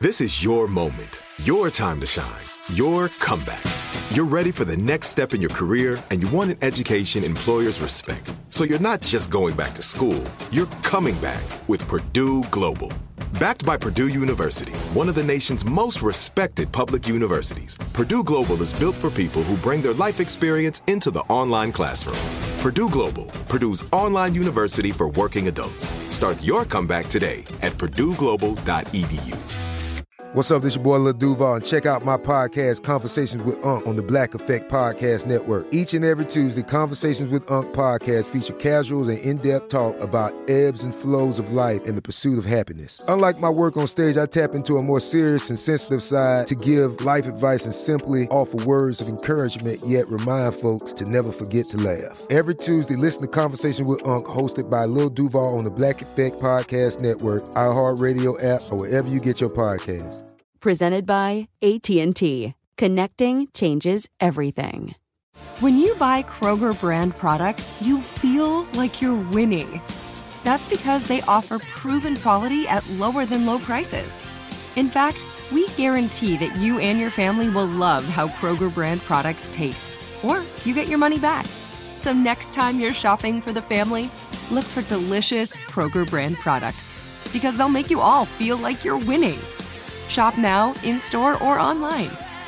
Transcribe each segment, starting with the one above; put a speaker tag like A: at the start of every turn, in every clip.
A: This is your moment, your time to shine, your comeback. You're ready for the next step in your career, and you want an education employers respect. So you're not just going back to school, you're coming back with Purdue Global. Backed by Purdue University, one of the nation's most respected public universities, Purdue Global is built for people who bring their life experience into the online classroom. Purdue Global, Purdue's online university for working adults. Start your comeback today at purdueglobal.edu.
B: What's up, this your boy Lil Duval, and check out my podcast, Conversations with Unc, on the Black Effect Podcast Network. Each and every Tuesday, Conversations with Unc podcast feature casual and in-depth talk about ebbs and flows of life and the pursuit of happiness. Unlike my work on stage, I tap into a more serious and sensitive side to give life advice and simply offer words of encouragement, yet remind folks to never forget to laugh. Every Tuesday, listen to Conversation with Unc, hosted by Lil Duval on the Black Effect Podcast Network, iHeartRadio app, or wherever you get your podcasts.
C: Presented by AT&T. Connecting changes everything.
D: When you buy Kroger brand products, you feel like you're winning. That's because they offer proven quality at lower than low prices. In fact, we guarantee that you and your family will love how Kroger brand products taste, or you get your money back. So next time you're shopping for the family, look for delicious Kroger brand products, because they'll make you all feel like you're winning. Shop now, in-store, or online.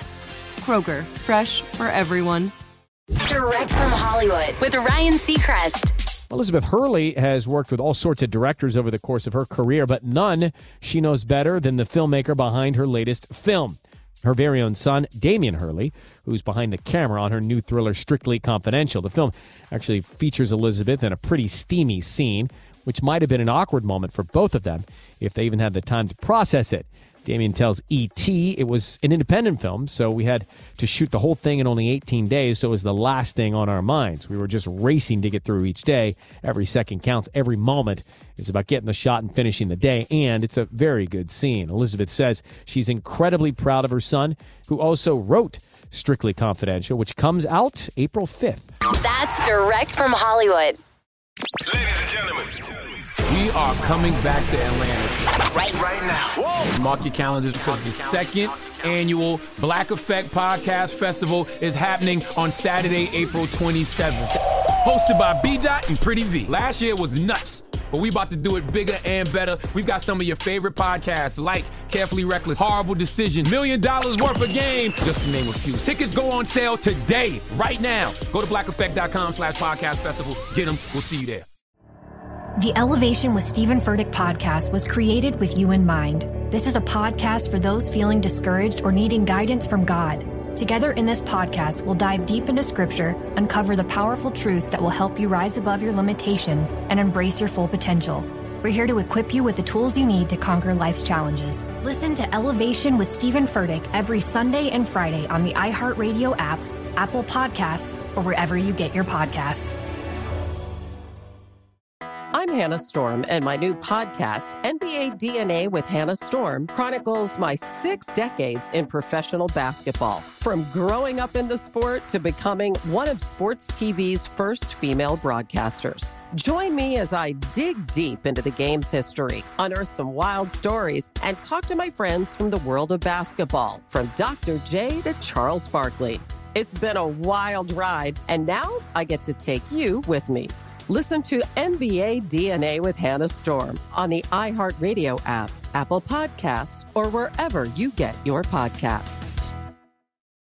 D: Kroger, fresh for everyone.
E: Direct from Hollywood with Ryan Seacrest.
F: Elizabeth Hurley has worked with all sorts of directors over the course of her career, but none she knows better than the filmmaker behind her latest film. Her very own son, Damian Hurley, who's behind the camera on her new thriller Strictly Confidential. The film actually features Elizabeth in a pretty steamy scene, which might have been an awkward moment for both of them if they even had the time to process it. Damian tells E.T. it was an independent film, so we had to shoot the whole thing in only 18 days, so it was the last thing on our minds. We were just racing to get through each day. Every second counts. Every moment is about getting the shot and finishing the day, and it's a very good scene. Elizabeth says she's incredibly proud of her son, who also wrote Strictly Confidential, which comes out April 5th.
E: That's Direct from Hollywood.
G: Ladies and gentlemen, we are coming back to Atlanta
E: right now.
G: Whoa. Mark your calendars because the second annual Black Effect Podcast Festival is happening on Saturday, April 27th. Hosted by B-Dot and Pretty V. Last year was nuts, but we about to do it bigger and better. We've got some of your favorite podcasts like Carefully Reckless, Horrible Decision, $1 million worth of game, just to name a few. Tickets go on sale today, right now. Go to blackeffect.com/podcast festival. Get them. We'll see you there.
H: The Elevation with Stephen Furtick podcast was created with you in mind. This is a podcast for those feeling discouraged or needing guidance from God. Together in this podcast, we'll dive deep into Scripture, uncover the powerful truths that will help you rise above your limitations and embrace your full potential. We're here to equip you with the tools you need to conquer life's challenges. Listen to Elevation with Stephen Furtick every Sunday and Friday on the iHeartRadio app, Apple Podcasts, or wherever you get your podcasts.
I: I'm Hannah Storm, and my new podcast, NBA DNA with Hannah Storm, chronicles my 6 decades in professional basketball. From growing up in the sport to becoming one of sports TV's first female broadcasters. Join me as I dig deep into the game's history, unearth some wild stories, and talk to my friends from the world of basketball, from Dr. J to Charles Barkley. It's been a wild ride, and now I get to take you with me. Listen to NBA DNA with Hannah Storm on the iHeartRadio app, Apple Podcasts, or wherever you get your podcasts.